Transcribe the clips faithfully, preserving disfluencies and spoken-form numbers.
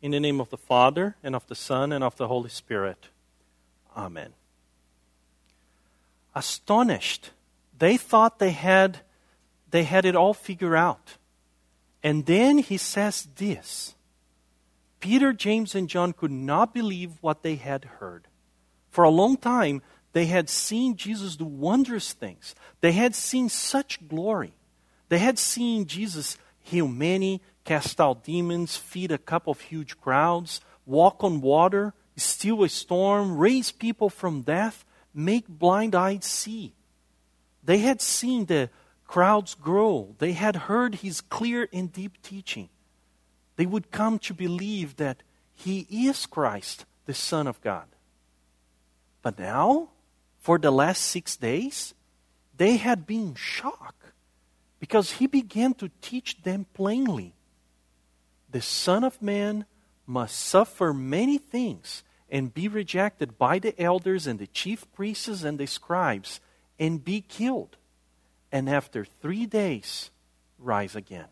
In the name of the Father, and of the Son, and of the Holy Spirit. Amen. Astonished, they thought they had, they had it all figured out. And then he says this. Peter, James, and John could not believe what they had heard. For a long time, they had seen Jesus do wondrous things. They had seen such glory. They had seen Jesus heal many, cast out demons, feed a couple of huge crowds, walk on water, still a storm, raise people from death, make blind eyes see. They had seen the crowds grow. They had heard his clear and deep teaching. They would come to believe that he is Christ, the Son of God. But now, for the last six days, they had been shocked because he began to teach them plainly. The Son of Man must suffer many things and be rejected by the elders and the chief priests and the scribes and be killed, and after three days rise again.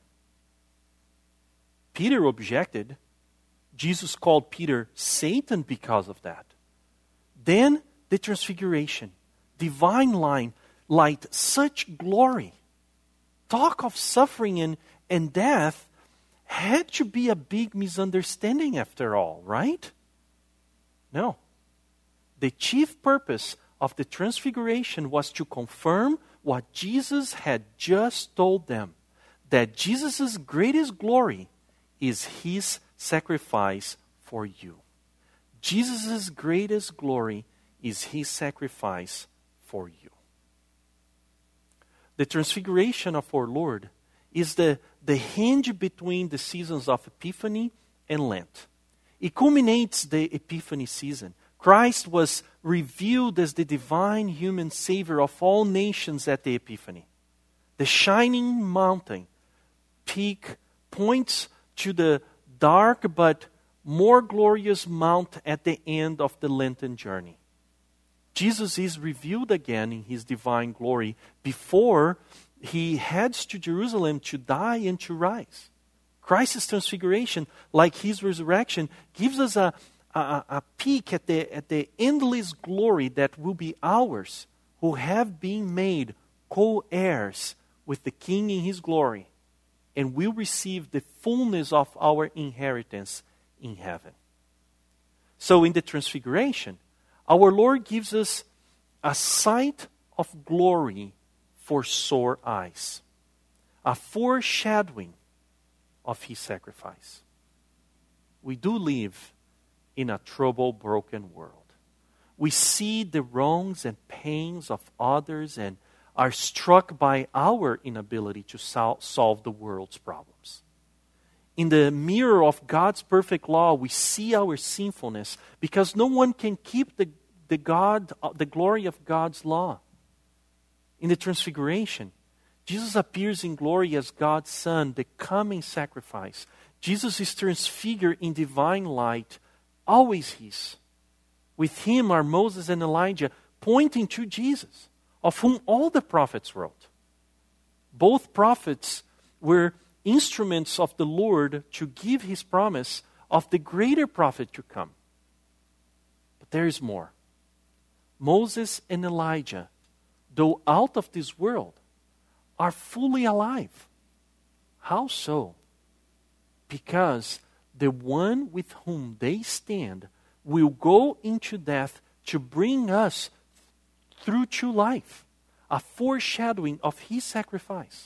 Peter objected. Jesus called Peter Satan because of that. Then the transfiguration, divine line, light, such glory. Talk of suffering and, and death had to be a big misunderstanding after all, right? No. The chief purpose of the transfiguration was to confirm what Jesus had just told them, that Jesus' greatest glory is his sacrifice for you. Jesus' greatest glory is his sacrifice for you. The transfiguration of our Lord is the, the hinge between the seasons of Epiphany and Lent. It culminates the Epiphany season. Christ was revealed as the divine human Savior of all nations at the Epiphany. The shining mountain peak points to the dark but more glorious mount at the end of the Lenten journey. Jesus is revealed again in his divine glory before he heads to Jerusalem to die and to rise. Christ's transfiguration, like his resurrection, gives us a, a, a peek at the, at the endless glory that will be ours who have been made co-heirs with the King in his glory and will receive the fullness of our inheritance in heaven. So in the transfiguration, our Lord gives us a sight of glory for sore eyes, a foreshadowing of his sacrifice. We do live in a troubled, broken world. We see the wrongs and pains of others and are struck by our inability to sol- solve the world's problems. In the mirror of God's perfect law, we see our sinfulness because no one can keep the, the, God, the glory of God's law. In the transfiguration, Jesus appears in glory as God's Son, the coming sacrifice. Jesus is transfigured in divine light, always his. With him are Moses and Elijah, pointing to Jesus, of whom all the prophets wrote. Both prophets were instruments of the Lord to give his promise of the greater prophet to come. But there is more. Moses and Elijah, though out of this world, are fully alive. How so? Because the one with whom they stand will go into death to bring us through to life, a foreshadowing of his sacrifice.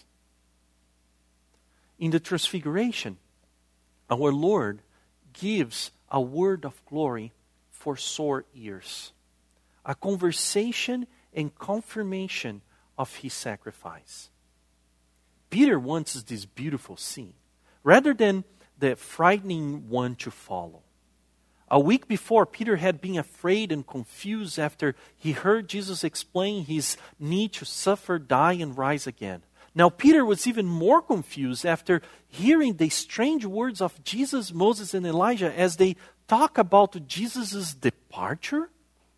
In the transfiguration, our Lord gives a word of glory for sore ears, a conversation and confirmation of his sacrifice. Peter wants this beautiful scene, rather than the frightening one to follow. A week before, Peter had been afraid and confused after he heard Jesus explain his need to suffer, die, and rise again. Now Peter was even more confused after hearing the strange words of Jesus, Moses, and Elijah as they talk about Jesus' departure.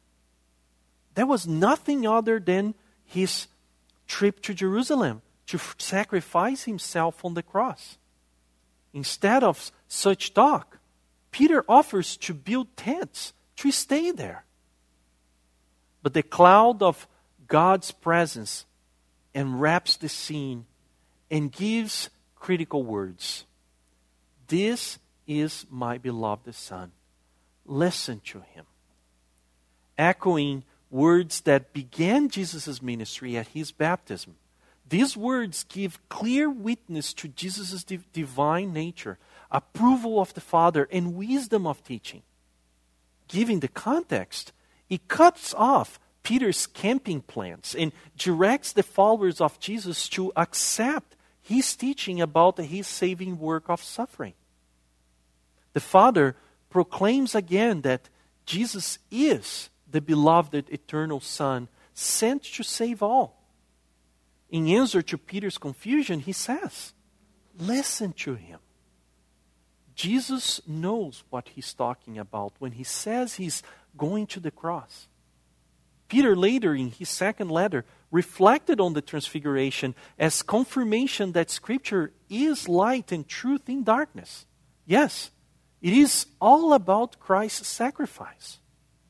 That was nothing other than his trip to Jerusalem to sacrifice himself on the cross. Instead of such talk, Peter offers to build tents to stay there. But the cloud of God's presence enwraps the scene and gives critical words. This is my beloved Son. Listen to him. Echoing words that began Jesus' ministry at his baptism. These words give clear witness to Jesus' div- divine nature, approval of the Father, and wisdom of teaching. Given the context, it cuts off Peter's camping plans and directs the followers of Jesus to accept his teaching about his saving work of suffering. The Father proclaims again that Jesus is the beloved eternal Son sent to save all. In answer to Peter's confusion, he says, listen to him. Jesus knows what he's talking about when he says he's going to the cross. Peter later, in his second letter, reflected on the transfiguration as confirmation that Scripture is light and truth in darkness. Yes, it is all about Christ's sacrifice.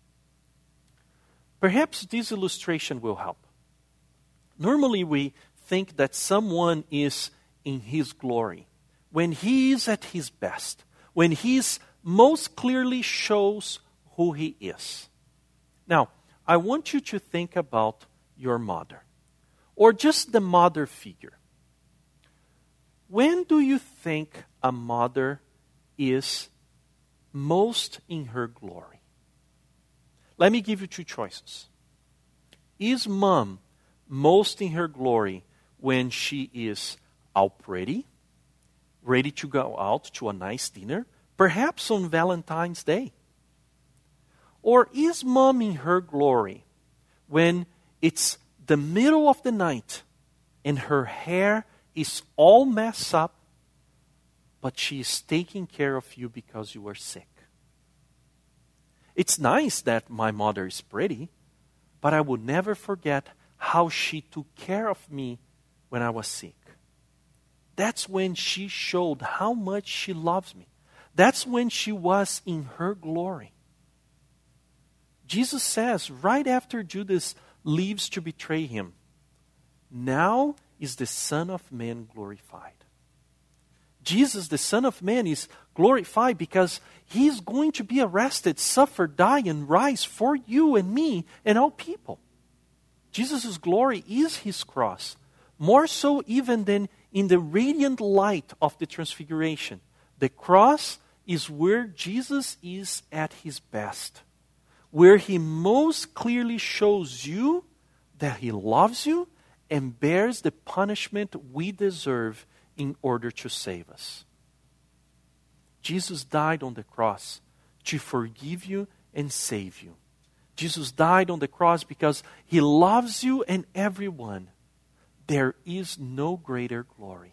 Perhaps this illustration will help. Normally we think that someone is in his glory when he is at his best, when he most clearly shows who he is. Now, I want you to think about your mother, or just the mother figure. When do you think a mother is most in her glory? Let me give you two choices. Is mom most in her glory when she is all pretty, ready to go out to a nice dinner, perhaps on Valentine's Day? Or is mom in her glory when it's the middle of the night and her hair is all messed up, but she is taking care of you because you are sick? It's nice that my mother is pretty, but I will never forget how she took care of me when I was sick. That's when she showed how much she loves me. That's when she was in her glory. Jesus says right after Judas leaves to betray him, now is the Son of Man glorified. Jesus, the Son of Man, is glorified because he is going to be arrested, suffer, die, and rise for you and me and all people. Jesus' glory is his cross, more so even than in the radiant light of the transfiguration. The cross is where Jesus is at his best, where he most clearly shows you that he loves you and bears the punishment we deserve in order to save us. Jesus died on the cross to forgive you and save you. Jesus died on the cross because he loves you and everyone. There is no greater glory.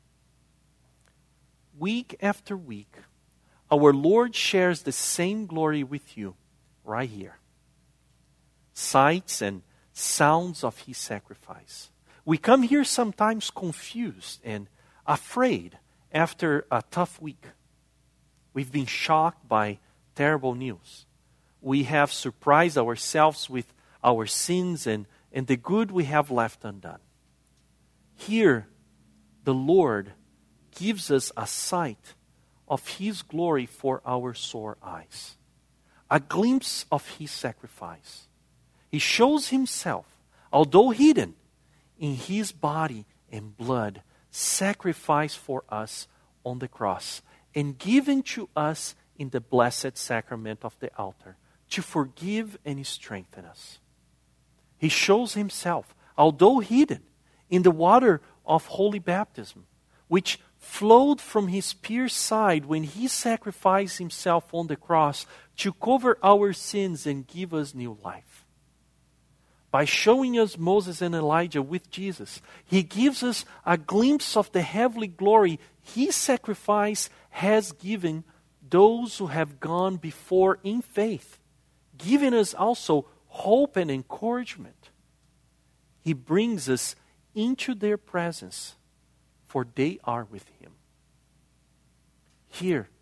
Week after week, our Lord shares the same glory with you right here. Sights and sounds of his sacrifice. We come here sometimes confused and afraid after a tough week. We've been shocked by terrible news. We have surprised ourselves with our sins and, and the good we have left undone. Here, the Lord gives us a sight of his glory for our sore eyes, a glimpse of his sacrifice. He shows himself, although hidden, in his body and blood, sacrificed for us on the cross and given to us in the blessed sacrament of the altar to forgive and strengthen us. He shows himself, although hidden, in the water of holy baptism, which flowed from his pierced side when he sacrificed himself on the cross to cover our sins and give us new life. By showing us Moses and Elijah with Jesus, he gives us a glimpse of the heavenly glory his sacrifice has given those who have gone before in faith, giving us also hope and encouragement. He brings us into their presence, for they are with him. Here,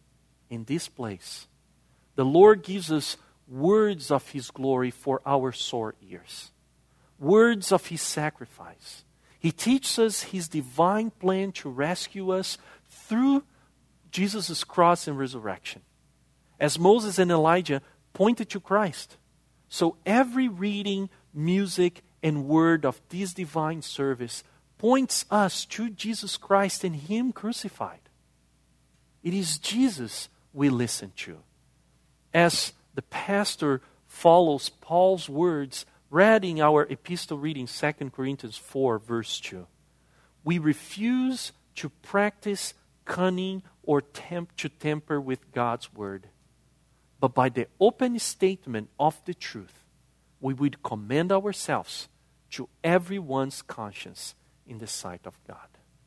in this place, the Lord gives us words of His glory for our sore ears, words of His sacrifice. He teaches us His divine plan to rescue us through Jesus' cross and resurrection, as Moses and Elijah pointed to Christ. So every reading, music, and word of this divine service points us to Jesus Christ and Him crucified. It is Jesus we listen to. As the pastor follows Paul's words read in our epistle reading, Second Corinthians four, verse two, we refuse to practice cunning or tempt to temper with God's word, but by the open statement of the truth, we would commend ourselves to everyone's conscience in the sight of God.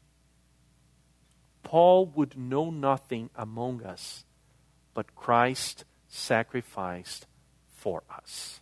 Paul would know nothing among us but Christ sacrificed for us.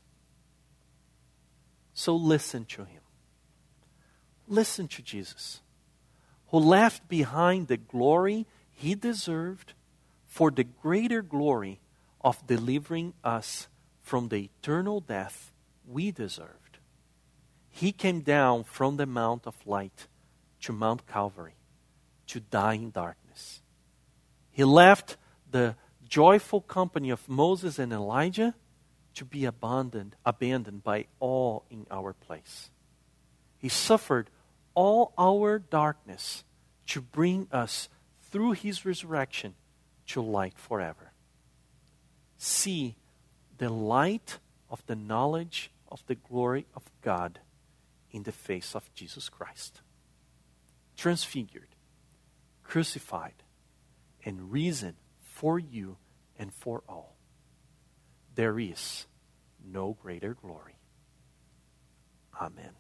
So listen to Him. Listen to Jesus, who left behind the glory He deserved for the greater glory of delivering us from the eternal death we deserved. He came down from the Mount of Light to Mount Calvary to die in darkness. He left the joyful company of Moses and Elijah to be abandoned, abandoned by all in our place. He suffered all our darkness to bring us through His resurrection to light forever. See the light of the knowledge of the glory of God in the face of Jesus Christ, transfigured, crucified, and risen for you and for all. There is no greater glory. Amen.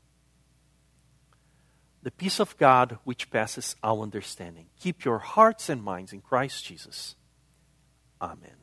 The peace of God which passes all understanding, keep your hearts and minds in Christ Jesus. Amen.